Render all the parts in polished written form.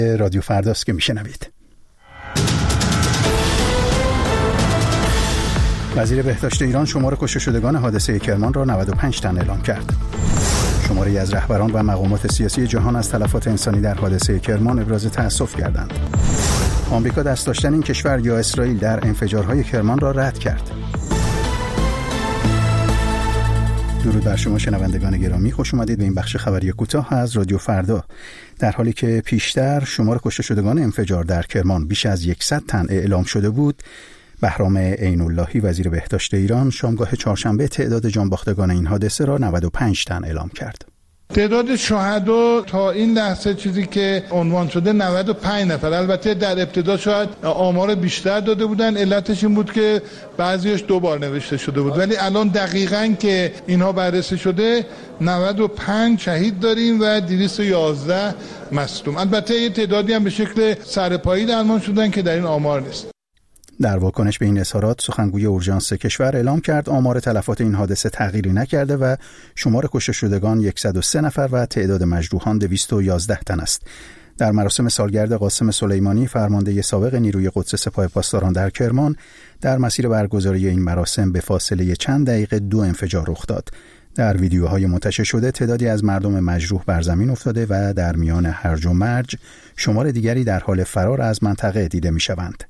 رادیو فرداست که میشنوید. وزیر بهداشت ایران شمار کشته شدگان حادثه کرمان را 95 تن اعلام کرد. شماری از رهبران و مقامات سیاسی جهان از تلفات انسانی در حادثه کرمان ابراز تأسف کردند. آمریکا دست داشتن این کشور یا اسرائیل در انفجارهای کرمان را رد کرد. درود بر شما شنوندگان گرامی، خوش اومدید به این بخش خبری کوتاه از رادیو فردا. در حالی که پیشتر شمار کشته شدگان انفجار در کرمان بیش از 100 تن اعلام شده بود، بهرام عین اللهی وزیر بهداشت ایران شامگاه چهارشنبه تعداد جانباختگان این حادثه را 95 تن اعلام کرد. تعداد شهدا تا این لحظه چیزی که عنوان شده 95 نفر. البته در ابتدا شاید آمار بیشتر داده بودن، علتش این بود که بعضیش 2 بار نوشته شده بود، ولی الان دقیقاً که اینها بررسی شده 95 شهید داریم و 211 مصدوم. البته یه تعدادی هم به شکل سرپایی درمان شدن که در این آمار نیست. در واکنش به این اظهارات سخنگوی اورژانس کشور اعلام کرد آمار تلفات این حادثه تغییری نکرده و شمار کشته شدگان 103 نفر و تعداد مجروحان 211 تن است. در مراسم سالگرد قاسم سلیمانی فرمانده سابق نیروی قدس سپاه پاسداران در کرمان، در مسیر برگزاری این مراسم به فاصله چند دقیقه 2 انفجار رخ داد. در ویدیوهای منتشر شده تعدادی از مردم مجروح بر زمین افتاده و در میان هرج و مرج شمار دیگری در حال فرار از منطقه دیده می‌شوند.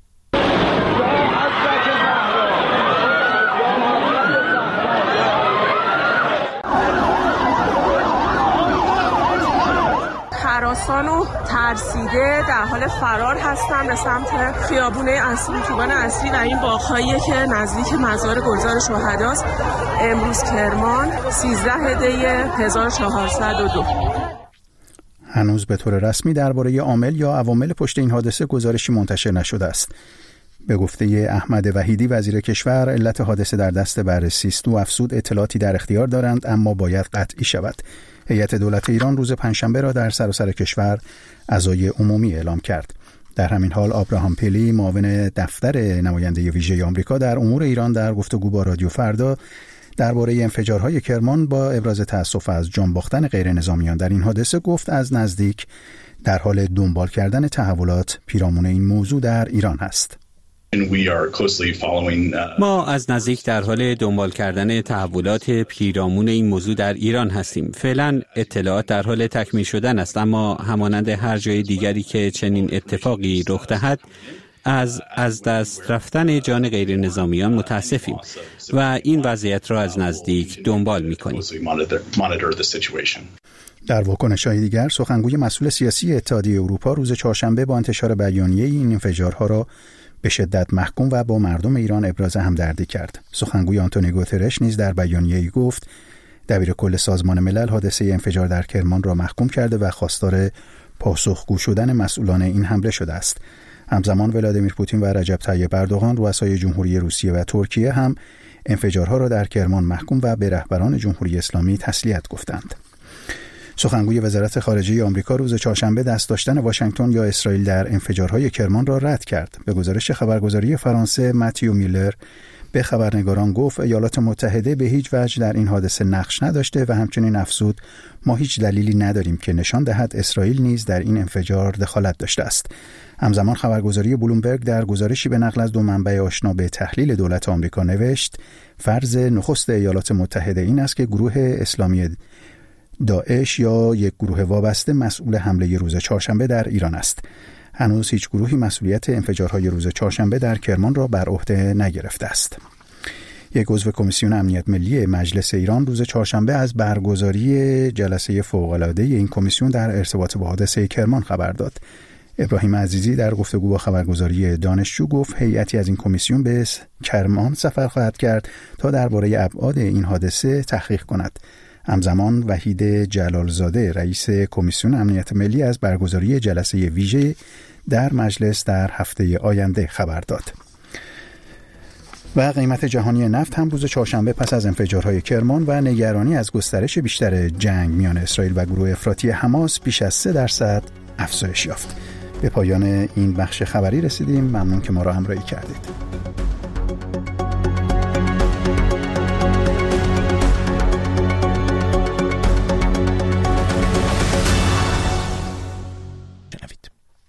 هراسان و ترسیده در حال فرار هستن به سمت خیابون اصلی، اتوبان اصلی و این باغ‌هایی که نزدیک مزار گلزار شهداست. امروز کرمان 13 دی 1402. هنوز به طور رسمی درباره عامل یا عوامل پشت این حادثه گزارشی منتشر نشده است. به گفته احمد وحیدی وزیر کشور، علت حادثه در دست بررسی است و افزود اطلاعاتی در اختیار دارند اما باید قطعی شود. هیئت دولت ایران روز پنجشنبه را در سراسر کشور عزای عمومی اعلام کرد. در همین حال آبراهام پلی معاون دفتر نماینده ویژه آمریکا در امور ایران در گفتگو با رادیو فردا درباره انفجارهای کرمان با ابراز تأسف از جان باختن غیر نظامیان در این حادثه گفت از نزدیک در حال دنبال کردن تحولات پیرامون این موضوع در ایران هست. ما از نزدیک در حال دنبال کردن تحولات پیرامون این موضوع در ایران هستیم. فعلا اطلاعات در حال تکمیل شدن است، اما همانند هر جای دیگری که چنین اتفاقی رخ دهد از دست رفتن جان غیر نظامیان متاسفیم و این وضعیت را از نزدیک دنبال می‌کنیم. در واکنش‌های دیگر سخنگوی مسئول سیاسی اتحادیه اروپا روز چهارشنبه با انتشار بیانیه این انفجارها را به شدت محکوم و با مردم ایران ابراز همدردی کرد. سخنگوی آنتونیو گوترش نیز در بیانیه‌ای گفت دبیر کل سازمان ملل حادثه انفجار در کرمان را محکوم کرده و خواستار پاسخگو شدن مسئولان این حمله شده است. همزمان ولادیمیر پوتین و رجب طیب اردوغان رؤسای جمهوری روسیه و ترکیه هم انفجارها را در کرمان محکوم و به رهبران جمهوری اسلامی تسلیت گفتند. سخنگوی وزارت خارجه آمریکا روز چهارشنبه دست داشتن واشنگتن یا اسرائیل در انفجارهای کرمان را رد کرد. به گزارش خبرگزاری فرانسه متیو میلر به خبرنگاران گفت ایالات متحده به هیچ وجه در این حادثه نقش نداشته و همچنین افزود ما هیچ دلیلی نداریم که نشان دهد اسرائیل نیز در این انفجار دخالت داشته است. همزمان خبرگزاری بلومبرگ در گزارشی به نقل از 2 منبع آشنا به تحلیل دولت آمریکا نوشت فرض نخست ایالات متحده این است که گروه اسلامی داعش یا یک گروه وابسته مسئول حمله روز چهارشنبه در ایران است. هنوز هیچ گروهی مسئولیت انفجارهای روز چهارشنبه در کرمان را بر عهده نگرفته است. یک عضو کمیسیون امنیت ملی مجلس ایران روز چهارشنبه از برگزاری جلسه فوق‌العاده این کمیسیون در ارتباط با حادثه کرمان خبر داد. ابراهیم عزیزی در گفتگو با خبرگزاری دانشجو گفت هیئتی از این کمیسیون به کرمان سفر خواهد کرد تا درباره ابعاد این حادثه تحقیق کند. همزمان وحید جلالزاده رئیس کمیسیون امنیت ملی از برگزاری جلسه ویژه در مجلس در هفته آینده خبر داد. و قیمت جهانی نفت هم روز چهارشنبه پس از انفجارهای کرمان و نگرانی از گسترش بیشتر جنگ میان اسرائیل و گروه افراطی حماس بیش از 3% افزایش یافت. به پایان این بخش خبری رسیدیم. ممنون که ما را همراهی کردید.